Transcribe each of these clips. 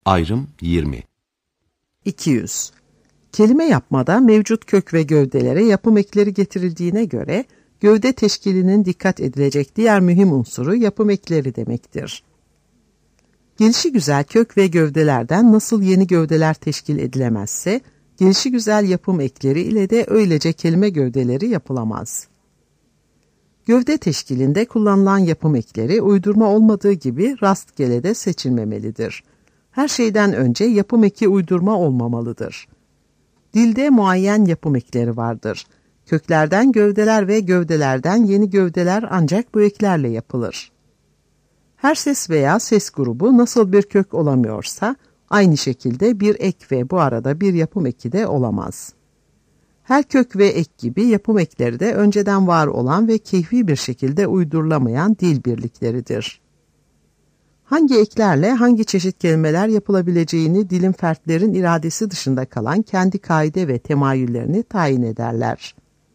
Ayrım 20. 200. Kelime yapmada mevcut kök ve gövdelere yapım ekleri getirildiğine göre, gövde teşkilinin dikkat edilecek diğer mühim unsuru yapım ekleri demektir. Gelişigüzel kök ve gövdelerden nasıl yeni gövdeler teşkil edilemezse, gelişigüzel yapım ekleri ile de öylece kelime gövdeleri yapılamaz. Gövde teşkilinde kullanılan yapım ekleri uydurma olmadığı gibi rastgele de seçilmemelidir. Her şeyden önce yapım eki uydurma olmamalıdır. Dilde muayyen yapım ekleri vardır. Köklerden gövdeler ve gövdelerden yeni gövdeler ancak bu eklerle yapılır. Her ses veya ses grubu nasıl bir kök olamıyorsa, aynı şekilde bir ek ve bu arada bir yapım eki de olamaz. Her kök ve ek gibi yapım ekleri de önceden var olan ve keyfi bir şekilde uydurulamayan dil birlikleridir. Hangi eklerle hangi çeşit kelimeler yapılabileceğini dilin fertlerin iradesi dışında kalan kendi kaide ve temayüllerini tayin ederler.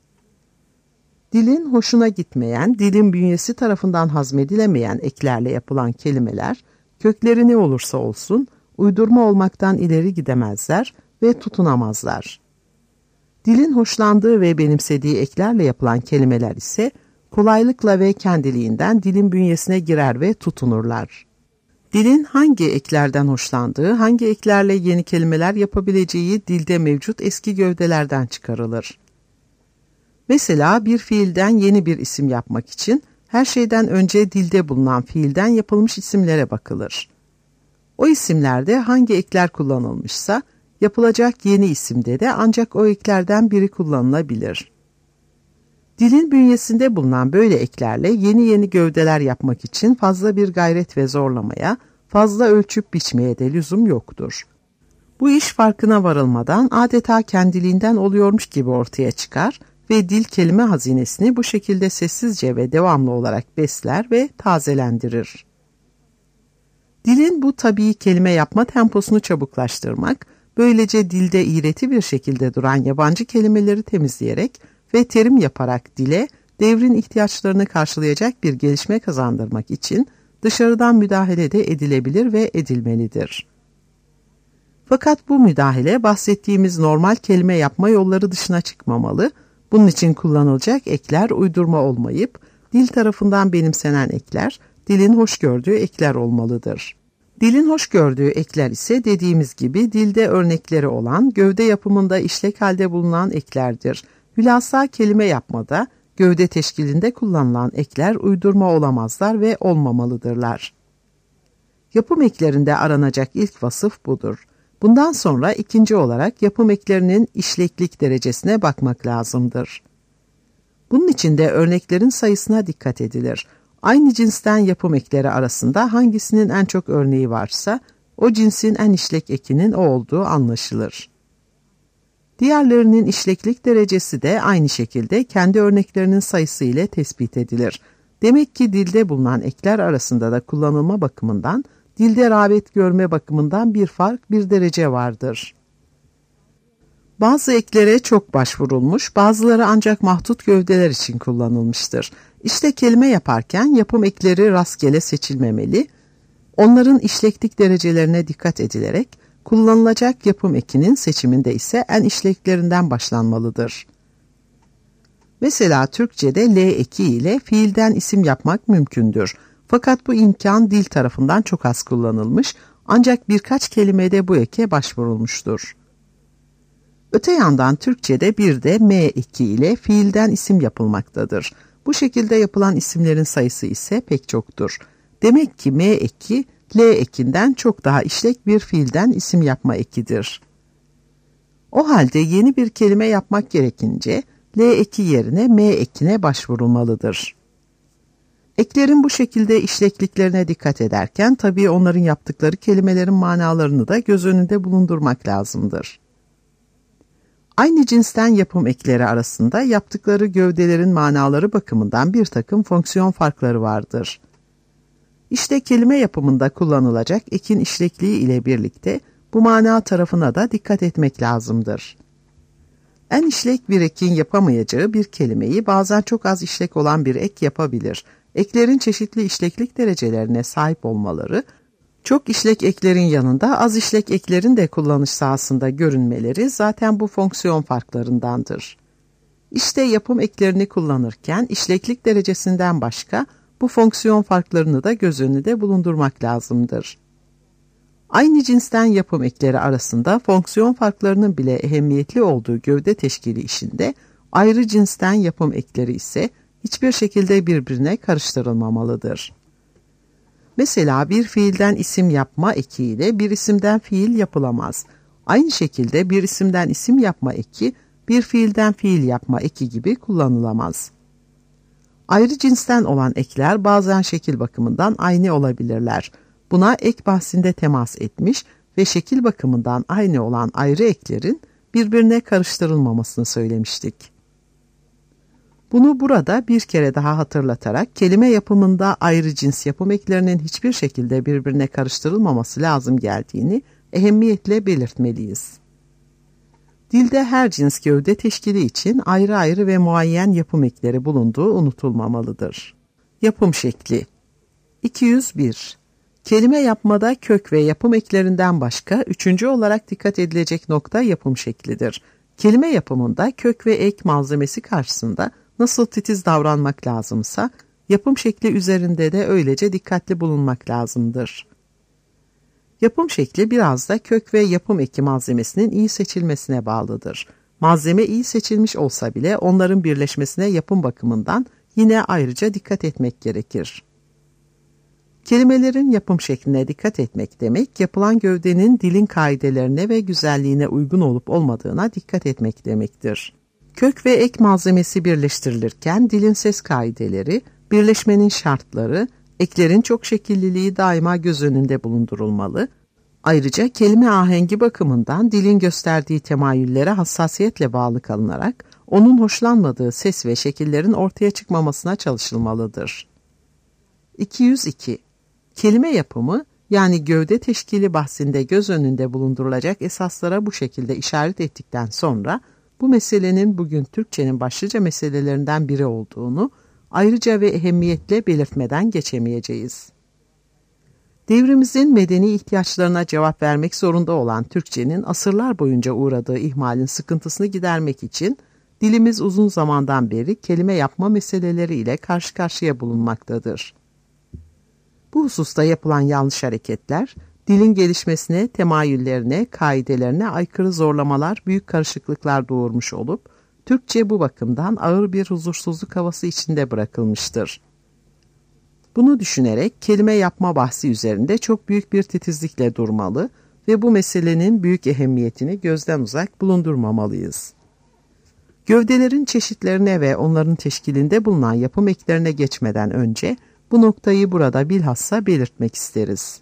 Dilin hoşuna gitmeyen, dilin bünyesi tarafından hazmedilemeyen eklerle yapılan kelimeler, kökleri ne olursa olsun, uydurma olmaktan ileri gidemezler ve tutunamazlar. Dilin hoşlandığı ve benimsediği eklerle yapılan kelimeler ise, kolaylıkla ve kendiliğinden dilin bünyesine girer ve tutunurlar. Dilin hangi eklerden hoşlandığı, hangi eklerle yeni kelimeler yapabileceği dilde mevcut eski gövdelerden çıkarılır. Mesela bir fiilden yeni bir isim yapmak için her şeyden önce dilde bulunan fiilden yapılmış isimlere bakılır. O isimlerde hangi ekler kullanılmışsa, yapılacak yeni isimde de ancak o eklerden biri kullanılabilir. Dilin bünyesinde bulunan böyle eklerle yeni gövdeler yapmak için fazla bir gayret ve zorlamaya, fazla ölçüp biçmeye de lüzum yoktur. Bu iş farkına varılmadan adeta kendiliğinden oluyormuş gibi ortaya çıkar ve dil kelime hazinesini bu şekilde sessizce ve devamlı olarak besler ve tazelendirir. Dilin bu tabii kelime yapma temposunu çabuklaştırmak, böylece dilde iğreti bir şekilde duran yabancı kelimeleri temizleyerek ve terim yaparak dile, devrin ihtiyaçlarını karşılayacak bir gelişme kazandırmak için dışarıdan müdahale de edilebilir ve edilmelidir. Fakat bu müdahale bahsettiğimiz normal kelime yapma yolları dışına çıkmamalı, bunun için kullanılacak ekler uydurma olmayıp, dil tarafından benimsenen ekler, dilin hoş gördüğü ekler olmalıdır. Dilin hoş gördüğü ekler ise dediğimiz gibi dilde örnekleri olan, gövde yapımında işlek halde bulunan eklerdir. Hülasa kelime yapmada, gövde teşkilinde kullanılan ekler uydurma olamazlar ve olmamalıdırlar. Yapım eklerinde aranacak ilk vasıf budur. Bundan sonra ikinci olarak yapım eklerinin işleklik derecesine bakmak lazımdır. Bunun için de örneklerin sayısına dikkat edilir. Aynı cinsten yapım ekleri arasında hangisinin en çok örneği varsa, o cinsin en işlek ekinin o olduğu anlaşılır. Diğerlerinin işleklik derecesi de aynı şekilde kendi örneklerinin sayısı ile tespit edilir. Demek ki dilde bulunan ekler arasında da kullanılma bakımından, dilde rağbet görme bakımından bir fark, bir derece vardır. Bazı eklere çok başvurulmuş, bazıları ancak mahdut gövdeler için kullanılmıştır. İşte kelime yaparken yapım ekleri rastgele seçilmemeli, onların işleklik derecelerine dikkat edilerek, kullanılacak yapım ekinin seçiminde ise en işleklerinden başlanmalıdır. Mesela Türkçe'de L eki ile fiilden isim yapmak mümkündür. Fakat bu imkan dil tarafından çok az kullanılmış, ancak birkaç kelimede bu eke başvurulmuştur. Öte yandan Türkçe'de bir de M eki ile fiilden isim yapılmaktadır. Bu şekilde yapılan isimlerin sayısı ise pek çoktur. Demek ki M eki, L ekinden çok daha işlek bir fiilden isim yapma ekidir. O halde yeni bir kelime yapmak gerekince L eki yerine M ekine başvurulmalıdır. Eklerin bu şekilde işlekliklerine dikkat ederken tabii onların yaptıkları kelimelerin manalarını da göz önünde bulundurmak lazımdır. Aynı cinsten yapım ekleri arasında yaptıkları gövdelerin manaları bakımından bir takım fonksiyon farkları vardır. İşte kelime yapımında kullanılacak ekin işlekliği ile birlikte bu mana tarafına da dikkat etmek lazımdır. En işlek bir ekin yapamayacağı bir kelimeyi bazen çok az işlek olan bir ek yapabilir. Eklerin çeşitli işleklik derecelerine sahip olmaları, Çok işlek eklerin yanında az işlek eklerin de kullanış sahasında görünmeleri zaten bu fonksiyon farklarındandır. İşte yapım eklerini kullanırken işleklik derecesinden başka bu fonksiyon farklarını da göz önünde bulundurmak lazımdır. Aynı cinsten yapım ekleri arasında fonksiyon farklarının bile ehemmiyetli olduğu gövde teşkili işinde ayrı cinsten yapım ekleri ise hiçbir şekilde birbirine karıştırılmamalıdır. Mesela bir fiilden isim yapma eki ile bir isimden fiil yapılamaz. Aynı şekilde bir isimden isim yapma eki, bir fiilden fiil yapma eki gibi kullanılamaz. Ayrı cinsten olan ekler bazen şekil bakımından aynı olabilirler. Buna ek bahsinde temas etmiş ve şekil bakımından aynı olan ayrı eklerin birbirine karıştırılmamasını söylemiştik. Bunu burada bir kere daha hatırlatarak kelime yapımında ayrı cins yapım eklerinin hiçbir şekilde birbirine karıştırılmaması lazım geldiğini ehemmiyetle belirtmeliyiz. Dilde her cins gövde teşkili için ayrı ayrı ve muayyen yapım ekleri bulunduğu unutulmamalıdır. Yapım şekli 201. Kelime yapmada kök ve yapım eklerinden başka üçüncü olarak dikkat edilecek nokta yapım şeklidir. Kelime yapımında kök ve ek malzemesi karşısında nasıl titiz davranmak lazımsa, yapım şekli üzerinde de öylece dikkatli bulunmak lazımdır. Yapım şekli biraz da kök ve yapım eki malzemesinin iyi seçilmesine bağlıdır. Malzeme iyi seçilmiş olsa bile onların birleşmesine yapım bakımından yine ayrıca dikkat etmek gerekir. Kelimelerin yapım şekline dikkat etmek demek, yapılan gövdenin dilin kaidelerine ve güzelliğine uygun olup olmadığına dikkat etmek demektir. Kök ve ek malzemesi birleştirilirken dilin ses kaideleri, birleşmenin şartları, eklerin çok şekilliliği daima göz önünde bulundurulmalı. Ayrıca kelime ahengi bakımından dilin gösterdiği temayüllere hassasiyetle bağlı kalınarak, onun hoşlanmadığı ses ve şekillerin ortaya çıkmamasına çalışılmalıdır. 202. Kelime yapımı, yani gövde teşkili bahsinde göz önünde bulundurulacak esaslara bu şekilde işaret ettikten sonra, bu meselenin bugün Türkçenin başlıca meselelerinden biri olduğunu ayrıca ve ehemmiyetle belirtmeden geçemeyeceğiz. Devrimizin medeni ihtiyaçlarına cevap vermek zorunda olan Türkçenin asırlar boyunca uğradığı ihmalin sıkıntısını gidermek için dilimiz uzun zamandan beri kelime yapma meseleleri ile karşı karşıya bulunmaktadır. Bu hususta yapılan yanlış hareketler, dilin gelişmesine, temayüllerine, kaidelerine aykırı zorlamalar, büyük karışıklıklar doğurmuş olup, Türkçe bu bakımdan ağır bir huzursuzluk havası içinde bırakılmıştır. Bunu düşünerek kelime yapma bahsi üzerinde çok büyük bir titizlikle durmalı ve bu meselenin büyük ehemmiyetini gözden uzak bulundurmamalıyız. Gövdelerin çeşitlerine ve onların teşkilinde bulunan yapım eklerine geçmeden önce bu noktayı burada bilhassa belirtmek isteriz.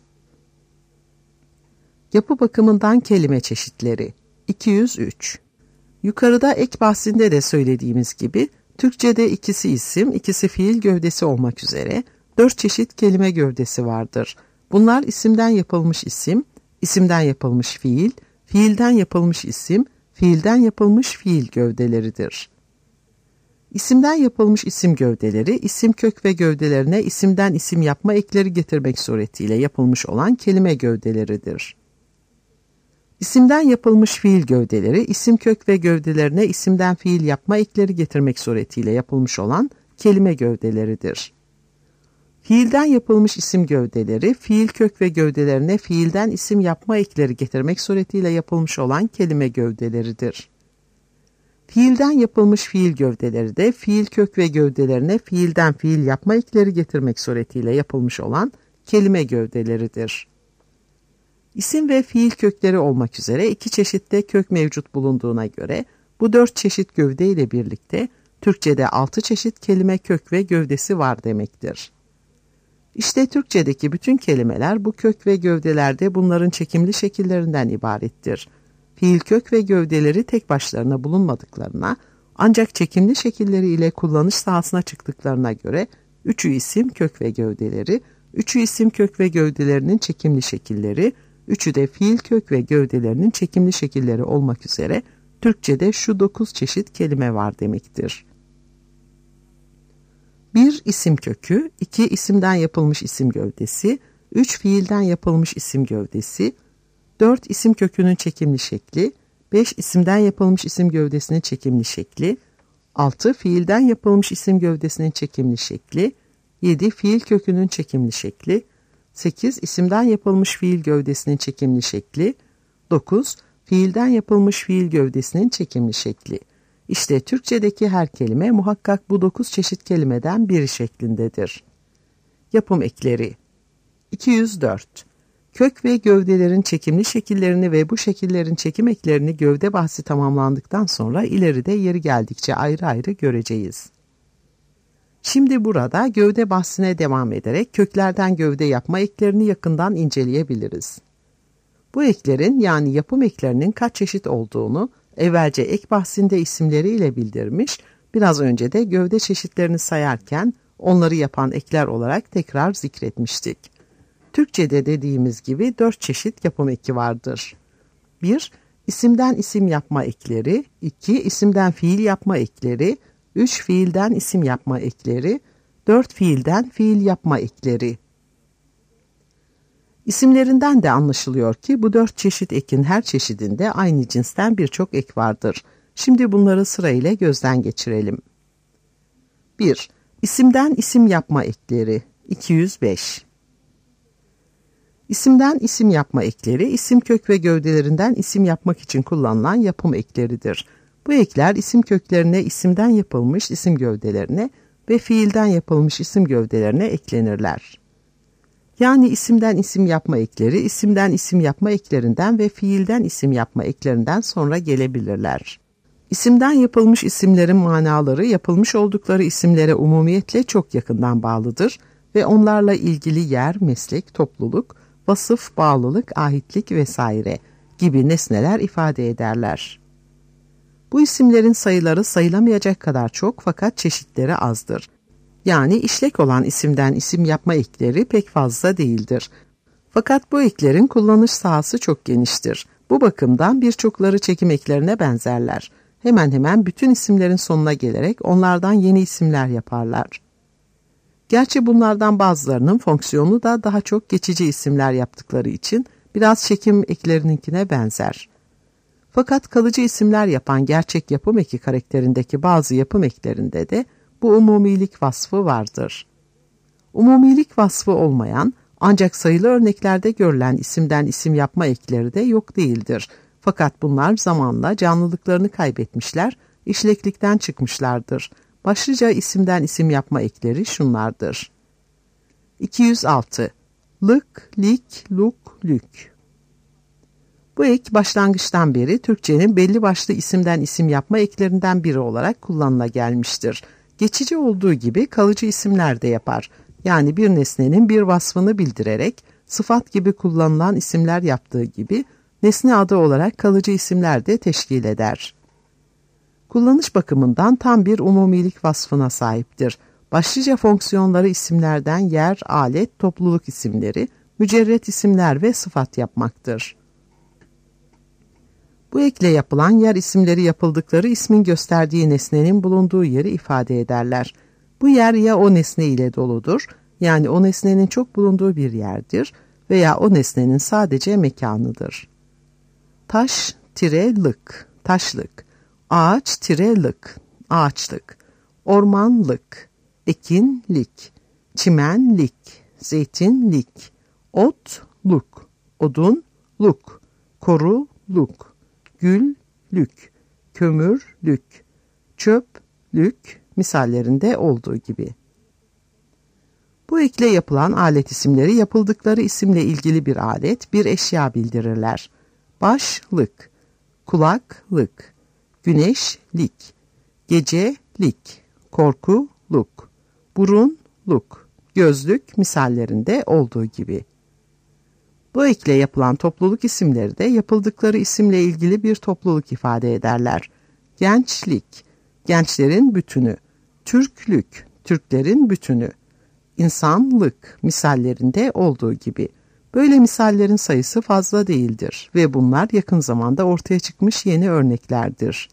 Yapı bakımından kelime çeşitleri 203. Yukarıda ek bahsinde de söylediğimiz gibi Türkçe'de ikisi isim, ikisi fiil gövdesi olmak üzere 4 çeşit kelime gövdesi vardır. Bunlar isimden yapılmış isim, isimden yapılmış fiil, fiilden yapılmış isim, fiilden yapılmış fiil gövdeleridir. İsimden yapılmış isim gövdeleri, isim kök ve gövdelerine isimden isim yapma ekleri getirmek suretiyle yapılmış olan kelime gövdeleridir. İsimden yapılmış fiil gövdeleri, isim kök ve gövdelerine isimden fiil yapma ekleri getirmek suretiyle yapılmış olan kelime gövdeleridir. Fiilden yapılmış isim gövdeleri, fiil kök ve gövdelerine fiilden isim yapma ekleri getirmek suretiyle yapılmış olan kelime gövdeleridir. Fiilden yapılmış fiil gövdeleri de fiil kök ve gövdelerine fiilden fiil yapma ekleri getirmek suretiyle yapılmış olan kelime gövdeleridir. İsim ve fiil kökleri olmak üzere 2 çeşitte kök mevcut bulunduğuna göre bu 4 çeşit gövde ile birlikte Türkçe'de 6 çeşit kelime kök ve gövdesi var demektir. İşte Türkçedeki bütün kelimeler bu kök ve gövdelerde bunların çekimli şekillerinden ibarettir. Fiil kök ve gövdeleri tek başlarına bulunmadıklarına, ancak çekimli şekilleri ile kullanış sahasına çıktıklarına göre 3'ü isim kök ve gövdeleri, 3'ü isim kök ve gövdelerinin çekimli şekilleri, 3'ü de fiil kök ve gövdelerinin çekimli şekilleri olmak üzere Türkçe'de şu 9 çeşit kelime var demektir. 1. İsim kökü, 2. İsimden yapılmış isim gövdesi, 3 fiilden yapılmış isim gövdesi, 4 isim kökünün çekimli şekli, 5 isimden yapılmış isim gövdesinin çekimli şekli, 6 fiilden yapılmış isim gövdesinin çekimli şekli, 7 fiil kökünün çekimli şekli, 8 isimden yapılmış fiil gövdesinin çekimli şekli, 9 fiilden yapılmış fiil gövdesinin çekimli şekli. İşte Türkçedeki her kelime muhakkak bu 9 çeşit kelimeden biri şeklindedir. Yapım ekleri 204. Kök ve gövdelerin çekimli şekillerini ve bu şekillerin çekim eklerini gövde bahsi tamamlandıktan sonra ileride yeri geldikçe ayrı ayrı göreceğiz. Şimdi burada gövde bahsine devam ederek köklerden gövde yapma eklerini yakından inceleyebiliriz. Bu eklerin yani yapım eklerinin kaç çeşit olduğunu evvelce ek bahsinde isimleriyle bildirmiş, biraz önce de gövde çeşitlerini sayarken onları yapan ekler olarak tekrar zikretmiştik. Türkçe'de dediğimiz gibi 4 çeşit yapım eki vardır. 1. İsimden isim yapma ekleri, 2. İsimden fiil yapma ekleri, 3. Fiilden isim yapma ekleri, 4. Fiilden fiil yapma ekleri. İsimlerinden de anlaşılıyor ki bu 4 çeşit ekin her çeşidinde aynı cinsten birçok ek vardır. Şimdi bunları sırayla gözden geçirelim. 1. İsimden isim yapma ekleri 205. İsimden isim yapma ekleri, isim kök ve gövdelerinden isim yapmak için kullanılan yapım ekleridir. Bu ekler isim köklerine isimden yapılmış isim gövdelerine ve fiilden yapılmış isim gövdelerine eklenirler. Yani isimden isim yapma ekleri, isimden isim yapma eklerinden ve fiilden isim yapma eklerinden sonra gelebilirler. İsimden yapılmış isimlerin manaları yapılmış oldukları isimlere umumiyetle çok yakından bağlıdır ve onlarla ilgili yer, meslek, topluluk, vasıf, bağlılık, ahitlik vesaire gibi nesneler ifade ederler. Bu isimlerin sayıları sayılamayacak kadar çok fakat çeşitleri azdır. Yani işlek olan isimden isim yapma ekleri pek fazla değildir. Fakat bu eklerin kullanış sahası çok geniştir. Bu bakımdan birçokları çekim eklerine benzerler. Hemen hemen bütün isimlerin sonuna gelerek onlardan yeni isimler yaparlar. Gerçi bunlardan bazılarının fonksiyonu da daha çok geçici isimler yaptıkları için biraz çekim eklerininkine benzer. Fakat kalıcı isimler yapan gerçek yapım eki karakterindeki bazı yapım eklerinde de bu umumilik vasfı vardır. Umumilik vasfı olmayan ancak sayılı örneklerde görülen isimden isim yapma ekleri de yok değildir. Fakat bunlar zamanla canlılıklarını kaybetmişler, işleklikten çıkmışlardır. Başlıca isimden isim yapma ekleri şunlardır. 206. Lık, lik, luk, lük. Bu ek başlangıçtan beri Türkçenin belli başlı isimden isim yapma eklerinden biri olarak kullanıla gelmiştir. Geçici olduğu gibi kalıcı isimler de yapar. Yani bir nesnenin bir vasfını bildirerek sıfat gibi kullanılan isimler yaptığı gibi nesne adı olarak kalıcı isimler de teşkil eder. Kullanış bakımından tam bir umumilik vasfına sahiptir. Başlıca fonksiyonları isimlerden yer, alet, topluluk isimleri, mücerret isimler ve sıfat yapmaktır. Bu ekle yapılan yer isimleri yapıldıkları ismin gösterdiği nesnenin bulunduğu yeri ifade ederler. Bu yer ya o nesne ile doludur, yani o nesnenin çok bulunduğu bir yerdir veya o nesnenin sadece mekanıdır. Taş-lık, taşlık, ağaç-lık, ağaçlık, ormanlık, ekinlik, çimenlik, zeytinlik, otluk, odunluk, koruluk, güllük, kömürlük, çöplük misallerinde olduğu gibi. Bu ekle yapılan alet isimleri yapıldıkları isimle ilgili bir alet, bir eşya bildirirler. Başlık, kulaklık, güneşlik, gecelik, korkuluk, burunluk, gözlük misallerinde olduğu gibi. Bu ekle yapılan topluluk isimleri de yapıldıkları isimle ilgili bir topluluk ifade ederler. Gençlik, gençlerin bütünü, Türklük, Türklerin bütünü, insanlık misallerinde olduğu gibi. Böyle misallerin sayısı fazla değildir ve bunlar yakın zamanda ortaya çıkmış yeni örneklerdir.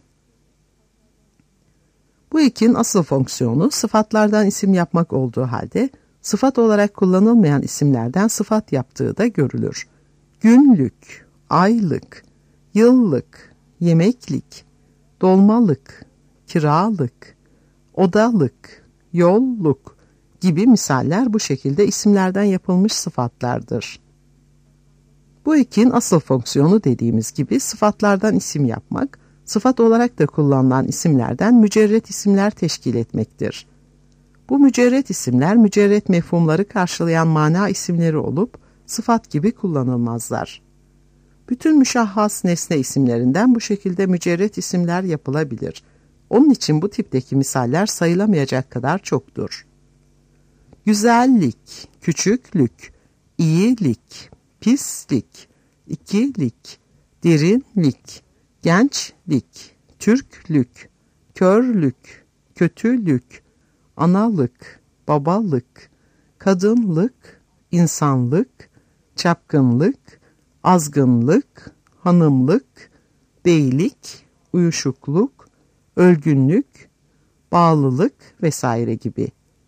Bu ekin asıl fonksiyonu sıfatlardan isim yapmak olduğu halde sıfat olarak kullanılmayan isimlerden sıfat yaptığı da görülür. Günlük, aylık, yıllık, yemeklik, dolmalık, kiralık, odalık, yolluk gibi misaller bu şekilde isimlerden yapılmış sıfatlardır. Bu ekin asıl fonksiyonu dediğimiz gibi sıfatlardan isim yapmak, sıfat olarak da kullanılan isimlerden mücerret isimler teşkil etmektir. Bu mücerret isimler mücerret mefhumları karşılayan mana isimleri olup sıfat gibi kullanılmazlar. Bütün müşahhas nesne isimlerinden bu şekilde mücerret isimler yapılabilir. Onun için bu tipteki misaller sayılamayacak kadar çoktur. Güzellik, küçüklük, iyilik, pislik, ikilik, derinlik, gençlik, Türklük, körlük, kötülük, analık, babalık, kadınlık, insanlık, çapkınlık, azgınlık, hanımlık, beylik, uyuşukluk, ölgünlük, bağlılık vesaire gibi.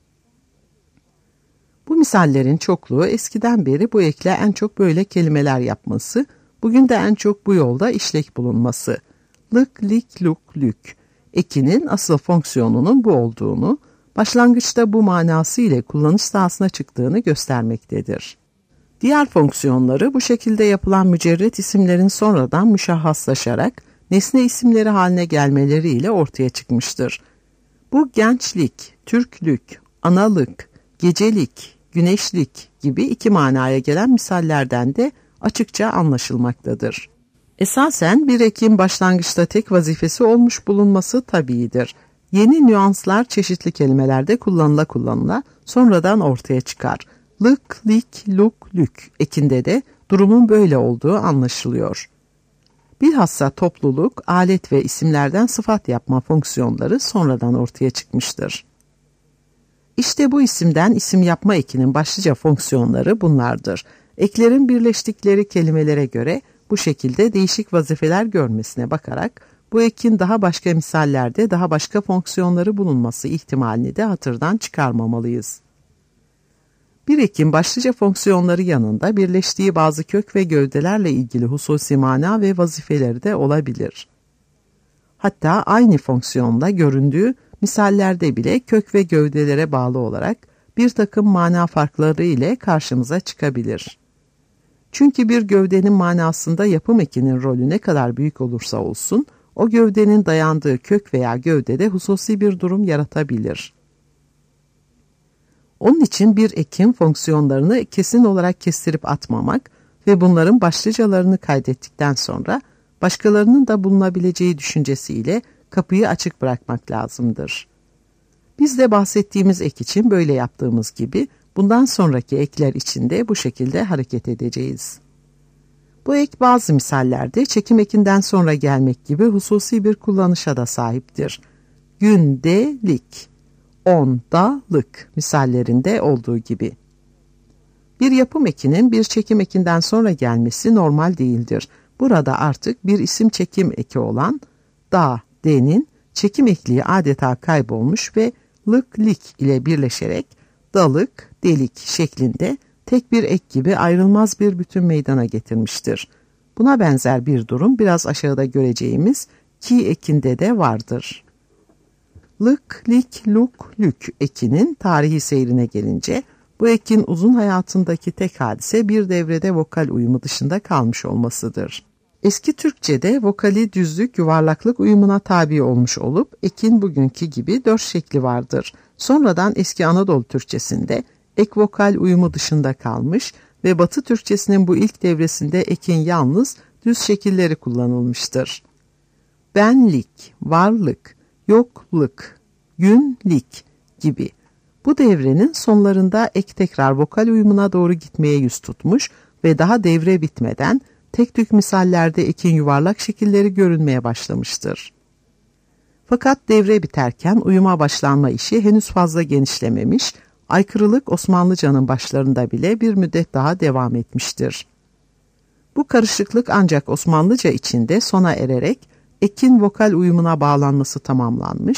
Bu misallerin çokluğu eskiden beri bu ekle en çok böyle kelimeler yapması, bugün de en çok bu yolda işlek bulunması. Lık, lik, luk, lük ekinin asıl fonksiyonunun bu olduğunu, başlangıçta bu manası ile kullanış sahasına çıktığını göstermektedir. Diğer fonksiyonları bu şekilde yapılan mücerret isimlerin sonradan müşahhaslaşarak nesne isimleri haline gelmeleriyle ortaya çıkmıştır. Bu gençlik, Türklük, analık, gecelik, güneşlik gibi iki manaya gelen misallerden de açıkça anlaşılmaktadır. Esasen bir ekin başlangıçta tek vazifesi olmuş bulunması tabiidir. Yeni nüanslar çeşitli kelimelerde kullanıla sonradan ortaya çıkar. Lık, lik, luk, lük ekinde de durumun böyle olduğu anlaşılıyor. Bilhassa topluluk, alet ve isimlerden sıfat yapma fonksiyonları sonradan ortaya çıkmıştır. İşte bu isimden isim yapma ekinin başlıca fonksiyonları bunlardır. Eklerin birleştikleri kelimelere göre bu şekilde değişik vazifeler görmesine bakarak bu ekin daha başka misallerde daha başka fonksiyonları bulunması ihtimalini de hatırdan çıkarmamalıyız. Bir ekin başlıca fonksiyonları yanında birleştiği bazı kök ve gövdelerle ilgili hususi mana ve vazifeleri de olabilir. Hatta aynı fonksiyonda göründüğü misallerde bile kök ve gövdelere bağlı olarak bir takım mana farkları ile karşımıza çıkabilir. Çünkü bir gövdenin manasında yapım ekinin rolü ne kadar büyük olursa olsun, o gövdenin dayandığı kök veya gövdede hususi bir durum yaratabilir. Onun için bir ekin fonksiyonlarını kesin olarak kestirip atmamak ve bunların başlıcalarını kaydettikten sonra başkalarının da bulunabileceği düşüncesiyle kapıyı açık bırakmak lazımdır. Biz de bahsettiğimiz ek için böyle yaptığımız gibi bundan sonraki ekler için de bu şekilde hareket edeceğiz. Bu ek bazı misallerde çekim ekinden sonra gelmek gibi hususi bir kullanışa da sahiptir. Gündelik, ondalık misallerinde olduğu gibi. Bir yapım ekinin bir çekim ekinden sonra gelmesi normal değildir. Burada artık bir isim çekim eki olan da, de'nin çekim ekliği adeta kaybolmuş ve lık, lik ile birleşerek dalık, delik şeklinde tek bir ek gibi ayrılmaz bir bütün meydana getirmiştir. Buna benzer bir durum biraz aşağıda göreceğimiz ki ekinde de vardır. Lık, lik, luk, lük ekinin tarihi seyrine gelince bu ekin uzun hayatındaki tek hadise bir devrede vokal uyumu dışında kalmış olmasıdır. Eski Türkçe'de vokali düzlük, yuvarlaklık uyumuna tabi olmuş olup ekin bugünkü gibi 4 şekli vardır. Sonradan eski Anadolu Türkçesinde ek vokal uyumu dışında kalmış ve Batı Türkçesinin bu ilk devresinde ekin yalnız düz şekilleri kullanılmıştır. Benlik, varlık, yokluk, günlik gibi. Bu devrenin sonlarında ek tekrar vokal uyumuna doğru gitmeye yüz tutmuş ve daha devre bitmeden tek tük misallerde ekin yuvarlak şekilleri görünmeye başlamıştır. Fakat devre biterken uyuma başlanma işi henüz fazla genişlememiş, aykırılık Osmanlıca'nın başlarında bile bir müddet daha devam etmiştir. Bu karışıklık ancak Osmanlıca içinde sona ererek ekin vokal uyumuna bağlanması tamamlanmış,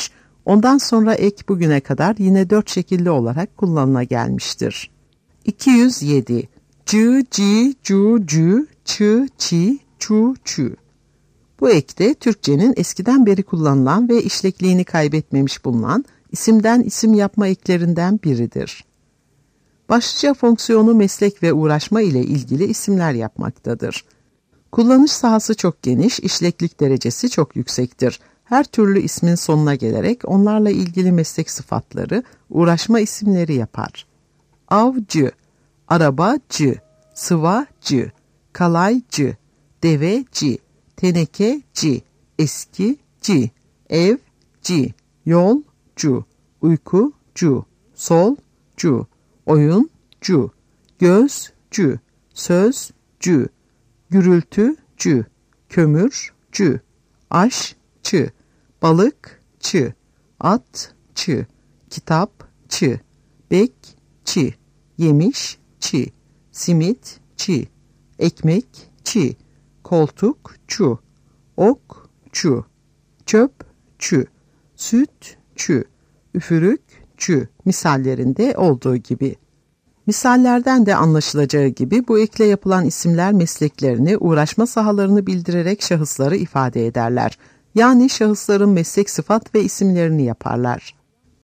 Ondan sonra ek bugüne kadar yine 4 şekilli olarak kullanıla gelmiştir. 207. Cı, ci, cu, cü, çı, çi, çu, çü. Bu ekte Türkçenin eskiden beri kullanılan ve işlekliğini kaybetmemiş bulunan isimden isim yapma eklerinden biridir. Başlıca fonksiyonu meslek ve uğraşma ile ilgili isimler yapmaktadır. Kullanış sahası çok geniş, işleklik derecesi çok yüksektir. Her türlü ismin sonuna gelerek onlarla ilgili meslek sıfatları, uğraşma isimleri yapar. Avcı, arabacı, sıvacı, kalaycı, deveci, tenekeci, eskici, evci, yolcu, uykucu, solcu, oyuncu, gözcü, sözcü, gürültücü, kömürcü, aşçı, balıkçı, atçı, kitapçı, bekçi, yemişçi, simitçi, ekmekçi, koltukçu, okçu, çöpçü, sütçü, üfürükçü misallerinde olduğu gibi. Misallerden de anlaşılacağı gibi bu ekle yapılan isimler mesleklerini, uğraşma sahalarını bildirerek şahısları ifade ederler. Yani şahısların meslek sıfat ve isimlerini yaparlar.